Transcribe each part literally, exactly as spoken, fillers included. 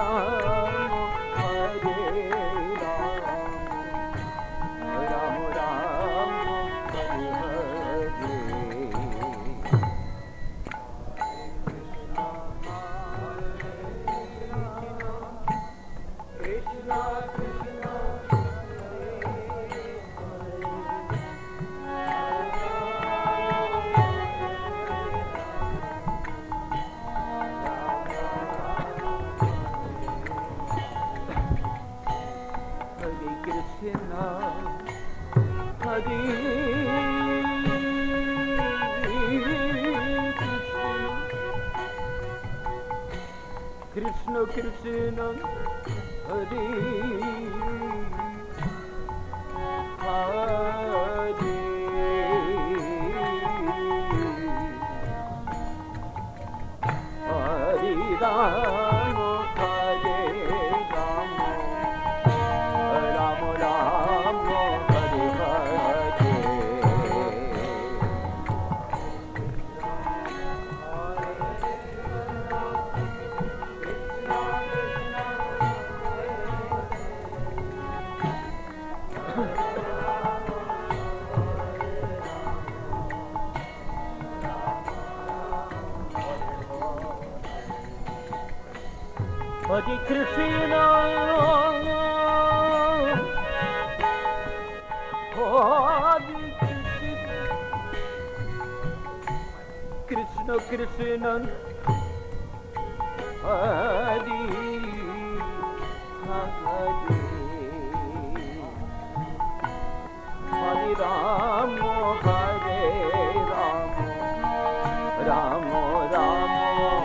Krishna Krishna Hare Hare Hare Rama Hare Rama Rama Rama Hare Hare Hare Krishna, Hare Krishna, Krishna Krishna, Hare Hare, Hare Rama, Hare Rama, Rama Rama.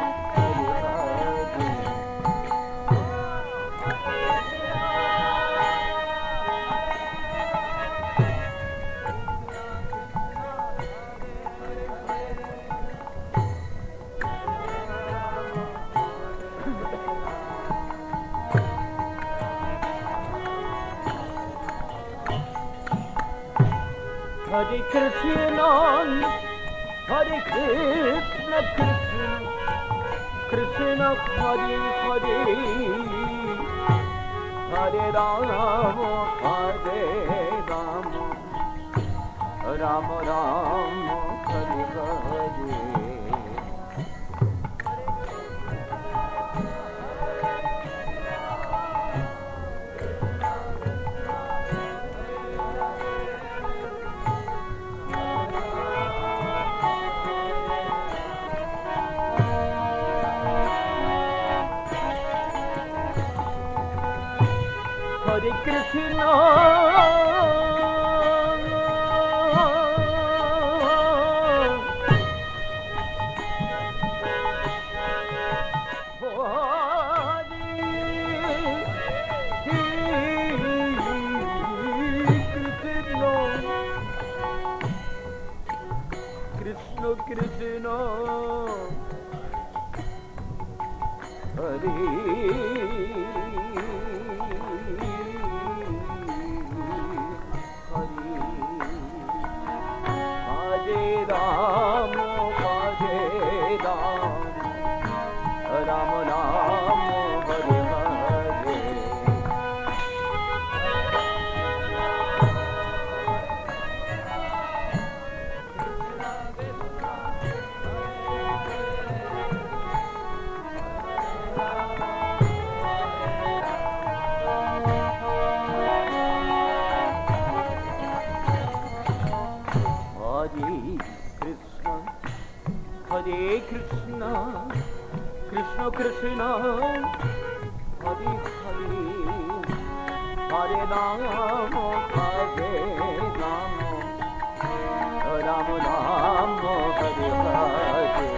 Hare Krishna, Hare Krishna, Krishna Krishna, Hare Hare, Hare Rama, Hare Rama, Rama Rama, Hare Hare. Hare Krishna, Krishna Krishna, Hare Hare Krishna, Krishna Krishna, Hare Hare, Hare Rama, Hare Rama, Rama Rama, Hare Hare.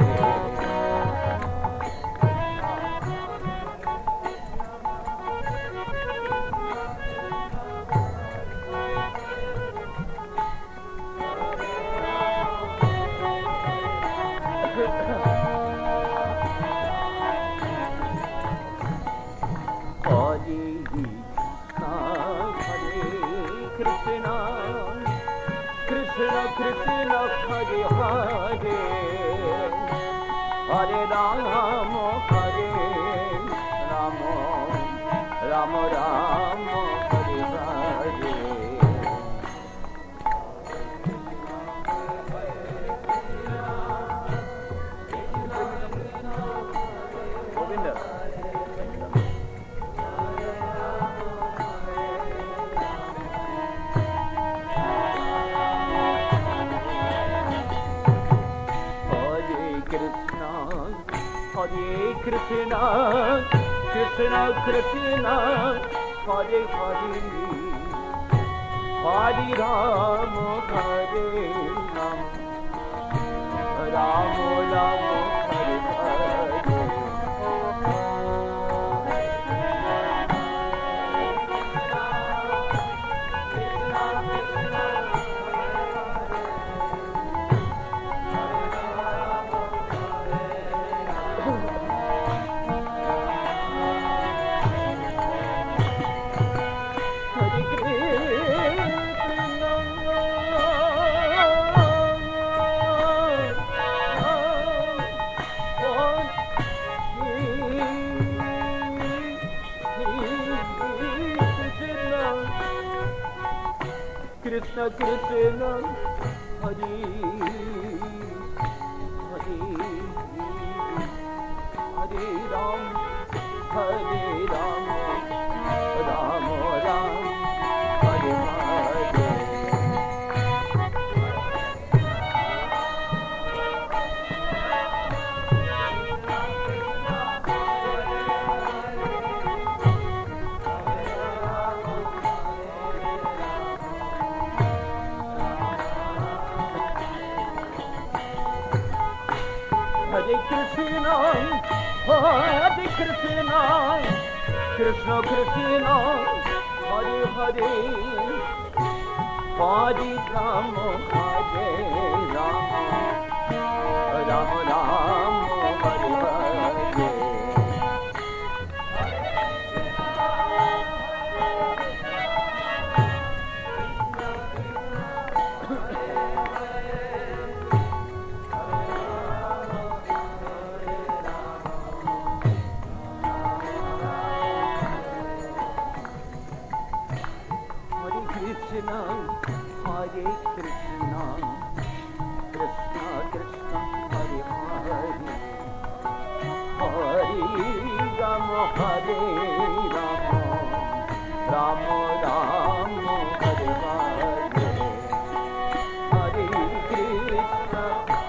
Krishna, Krishna Krishna, Hare Hare, Hare Rama, Hare Rama, Hare Krishna, Krishna Krishna, Hare Hare, Hare Rama, Hare Rama, Rama Rama, Hare Hare. Krishna Krishna, Hare Hare, Hare Ram, Hare Ram, Ram Ram, Hare Hare. Hare Krishna, Hare Krishna, Krishna Krishna, Hare Hare, Hare Rama, Hare Rama, Rama Rama, Hare Hare. Krishna, Hare Krishna, Krishna Krishna, Hare Hare, Hare Rama, Hare Rama, Rama Rama, Hare Hare, Hare Krishna.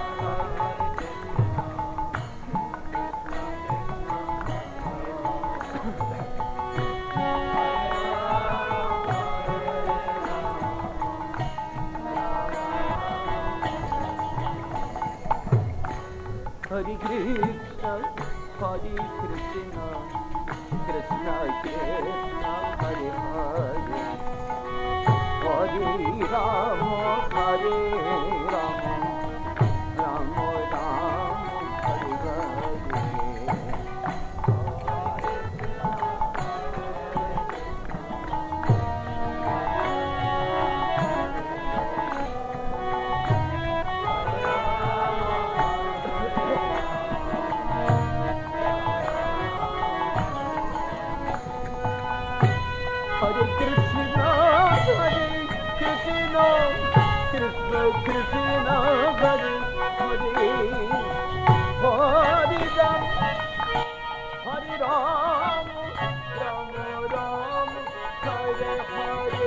Hare Krishna, Hare Krishna, Krishna Krishna, Hare Hare, Hare Rama, Hare Rama, Rama Rama, Hare Hare. Hare Krishna, Hare Krishna, Krishna Krishna, Hare Hare, Hare Ram, Hare Ram, Rama Ram, Hare Hare.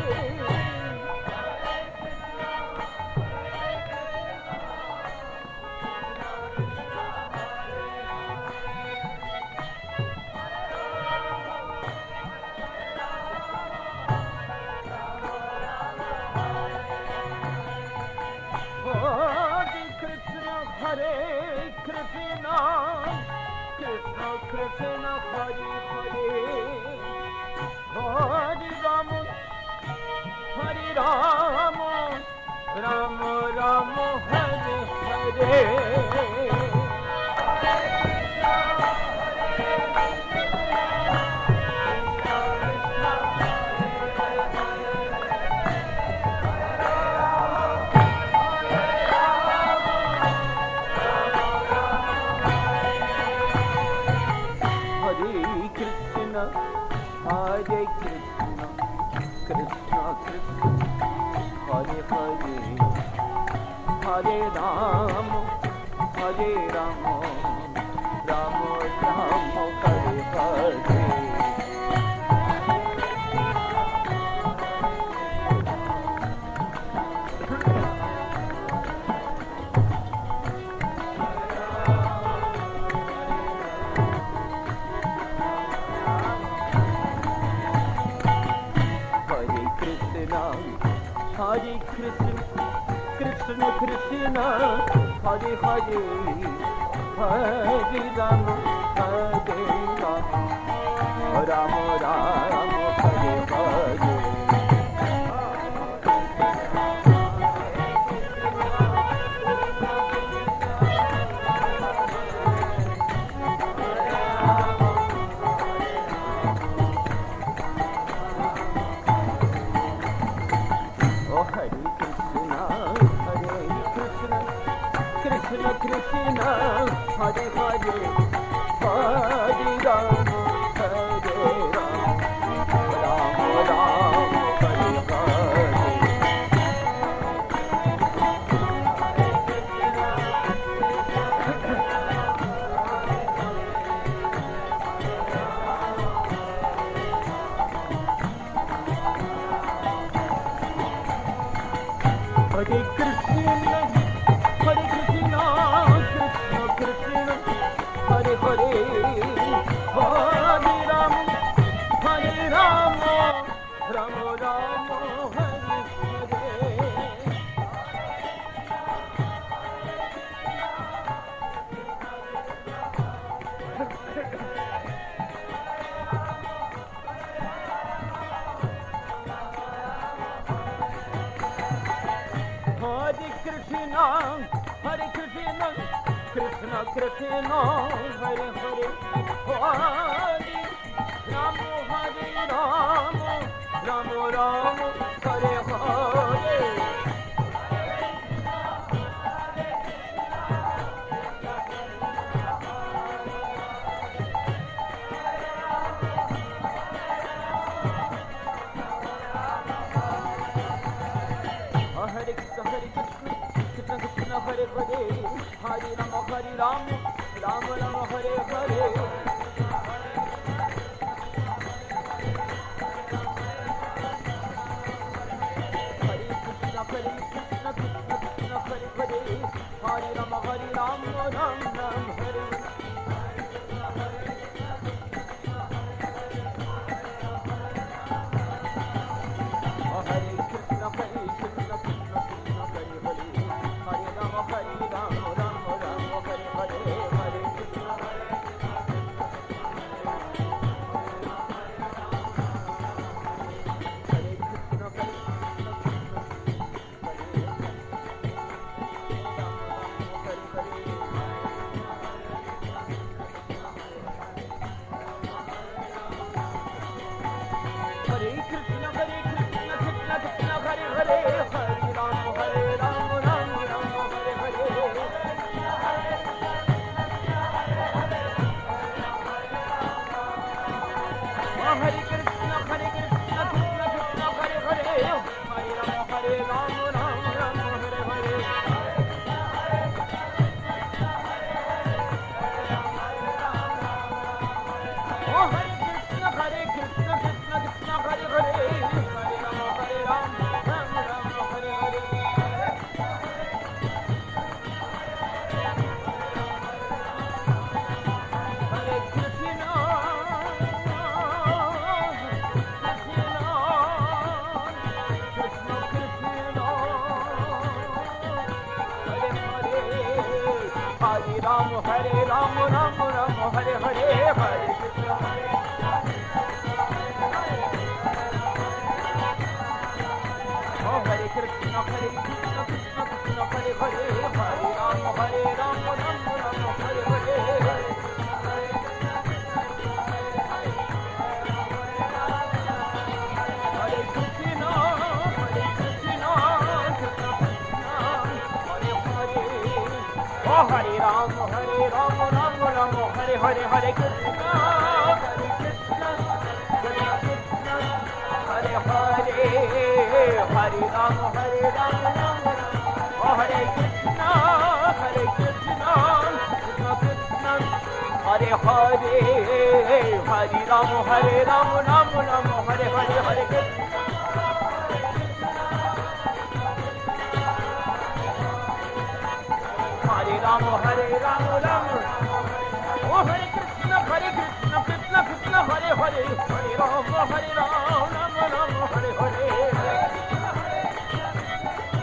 Hare Krishna, Krishna Krishna, Hare Hare, Hare Rama, Hare Rama, Rama Rama, Hare Hare. Hare Krishna, Krishna Krishna, Hare Hare, Hare Rama, Hare Rama, Rama Rama, Hare Hare. Krishna, Krishna Krishna, Hare Hare, Hare Rama, Hare Rama, Rama Rama, Hare Hare. Krishna Krishna, Hare Hare, Hare Rama, Hare Rama, Rama Rama, Hare Hare. Hare Krishna, Hare Krishna, Krishna Krishna, Hare Hare, Hare Rama, Hare Rama, Rama Rama, Hare Hare. Hare Krishna, Hare Krishna, Krishna Krishna, Hare Hare, Hare Rama, Hare Rama, Rama Rama, Hare Hare. Hare Krishna, Hare Krishna, Krishna Krishna, Hare Hare, Hare Rama, Hare Rama, Rama Rama, Hare Hare. Hare Krishna, Hare Krishna, Krishna Krishna, Hare Hare, Hare Rama, Hare Rama, Rama Rama, Hare Hare. Ram, Hare Ram, Ram Ram, Hare Hare, Hare Krishna, Hare Krishna, oh Hare Krishna, Hare Krishna, Krishna Krishna, Hare Hare, Hare Ram, Hare Ram, Ram Ram, Hare Hare. Hare Ram, Hare Ram, Ram Ram, Hare Hare, Hare Krishna, Hare Krishna, Krishna Krishna, Hare Hare, Hare Ram, Hare Ram, Ram Ram, oh Hare Krishna, Hare Krishna, Krishna Krishna, Hare Hare, Hare Ram, Hare Ram, Ram Ram, Hare Hare, Hare Krishna. Hare Ram, Hare Ram, Ram oh Hare Krishna, Hare Krishna, Krishna Krishna, Hare Hare, Hare Ram, Hare Ram, Ram Ram, Hare Hare.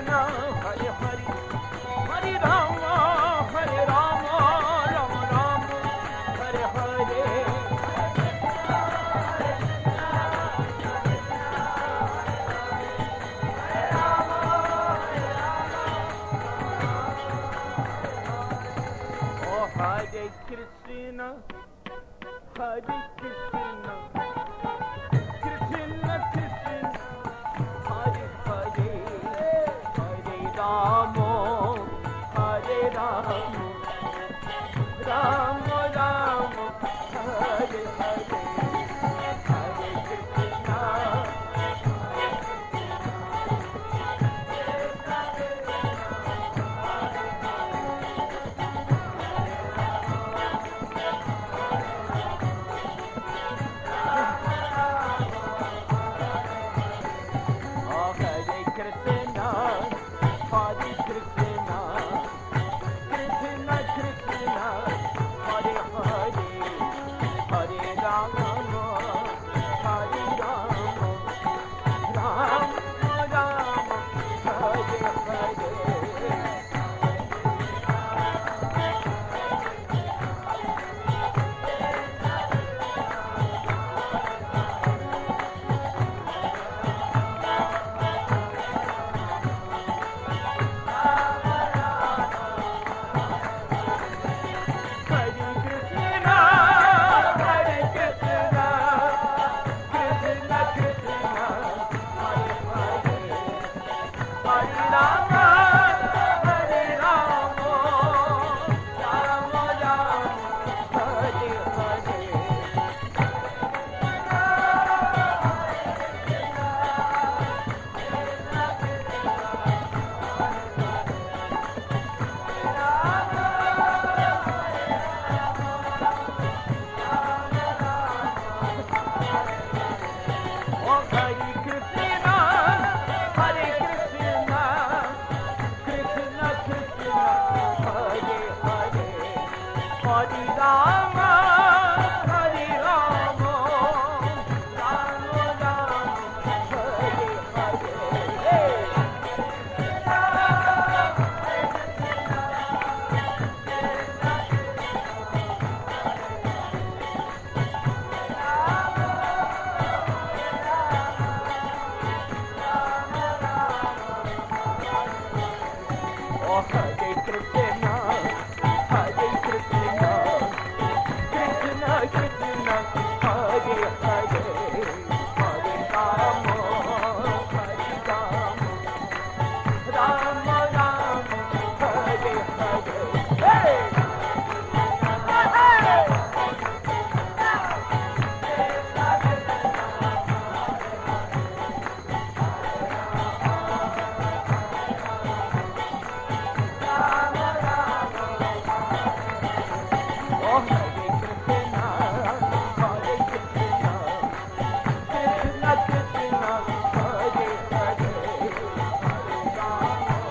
Hare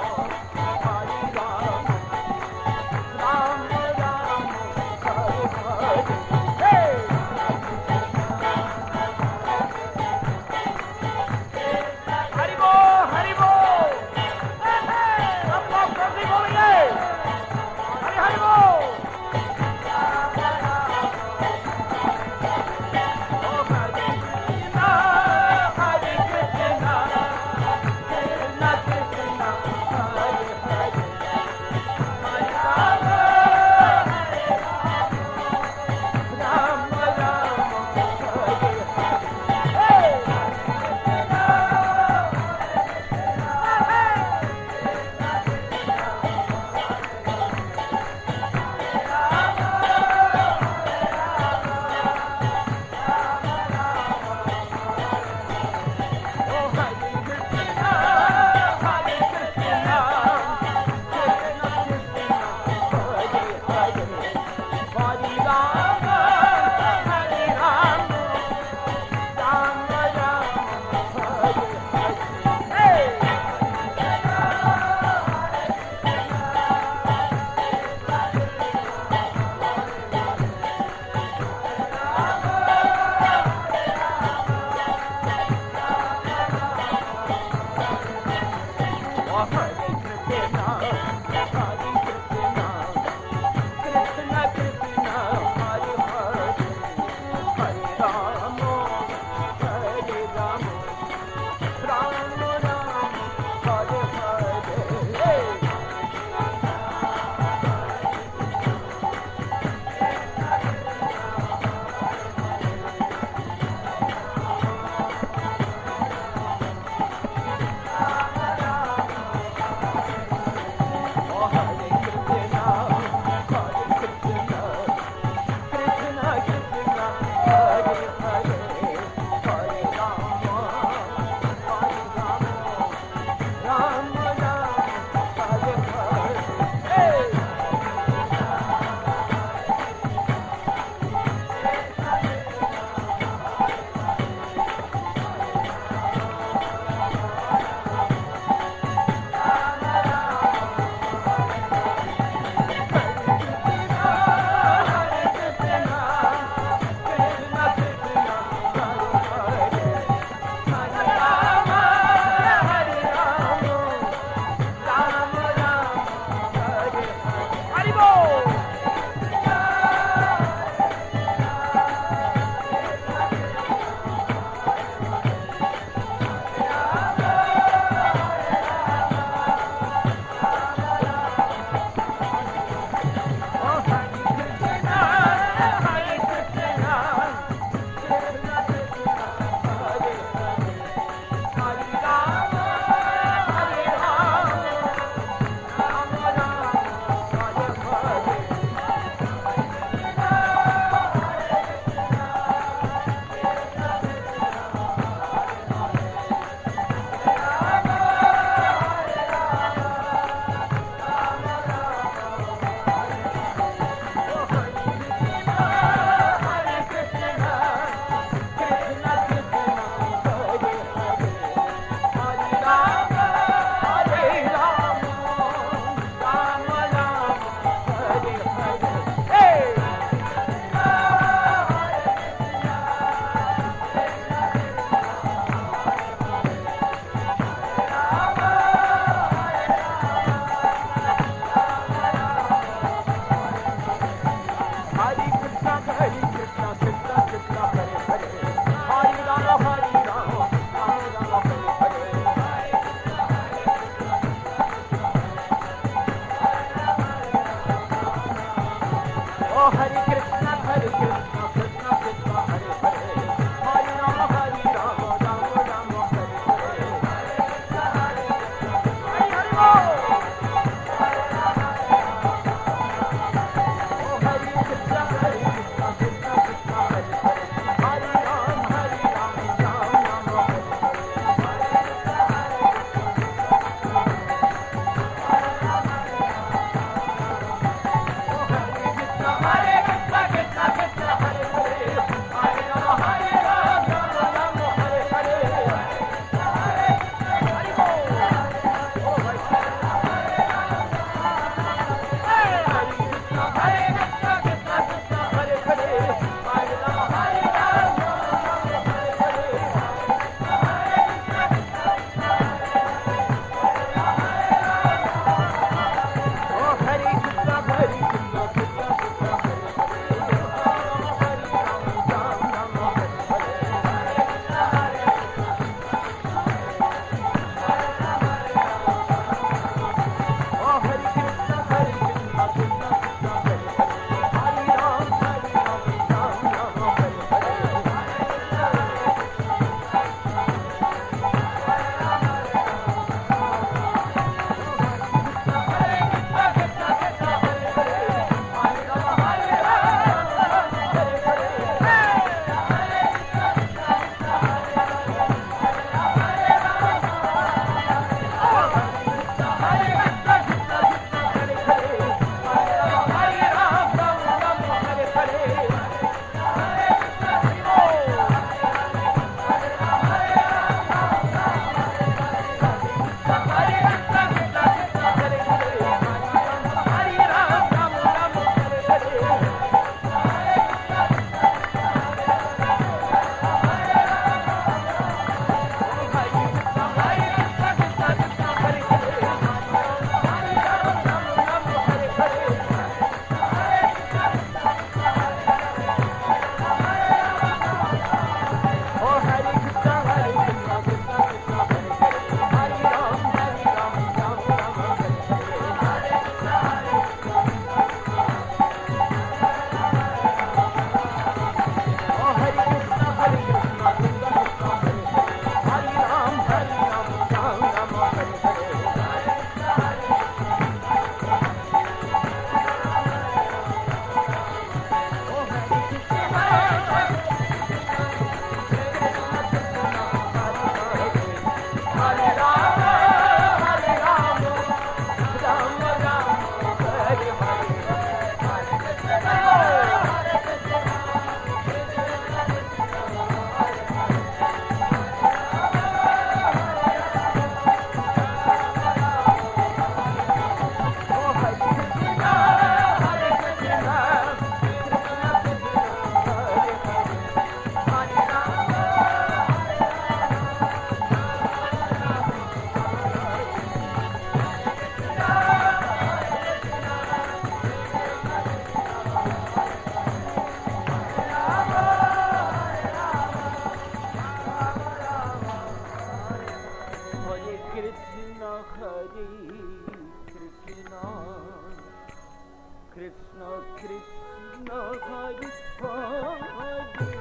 Krishna Krishna Hare Hare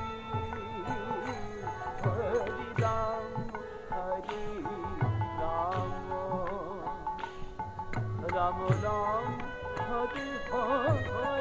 Hare Ram Hare Ram Ram Ram Hare Hare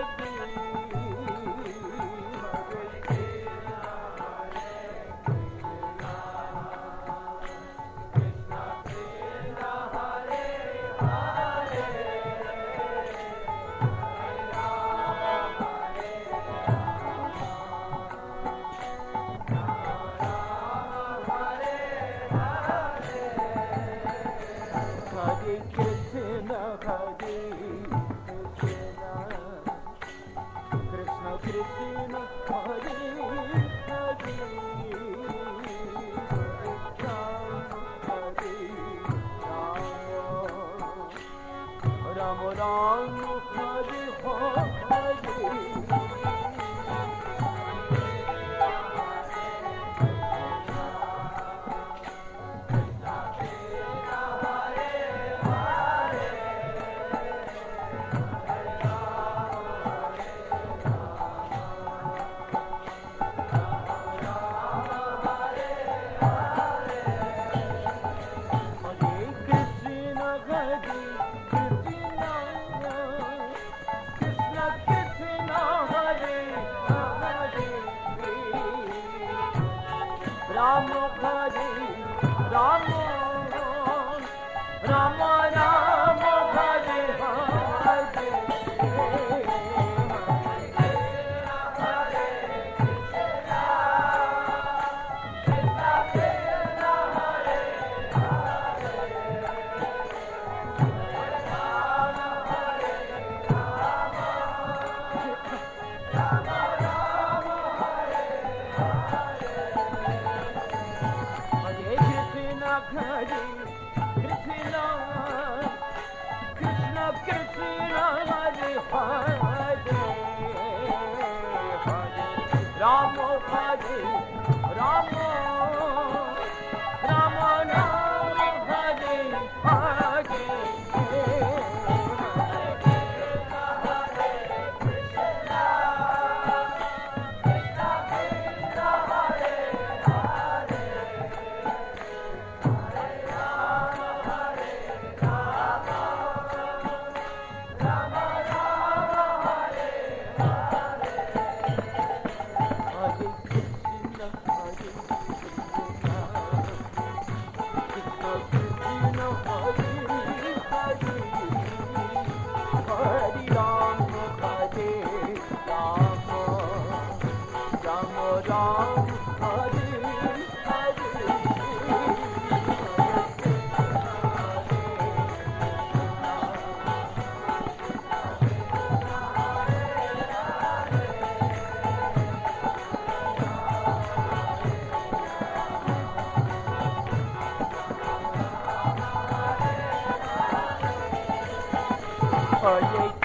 Hare